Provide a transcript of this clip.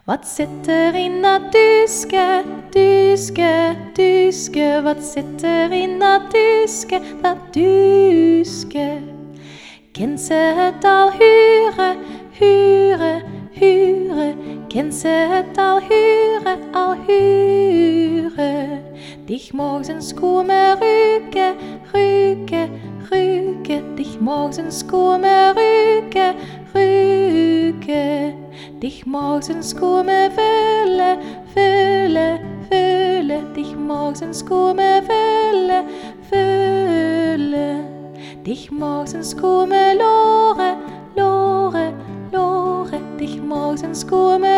Wat zit er in dat duske, duske, duske? Wat zit er in dat duske, dat duske? Kent ze het al huren, huren, huren? Kent ze het al huren, al huren? Dich morgens komen ruiken, ruiken, ruiken. Dich morgens komen ruiken, ruiken. Dich morgens komen vullen, vullen, vullen. Dich morgens komen vullen, vullen. Dich morgens komen loren, loren, loren. Dich morgens komen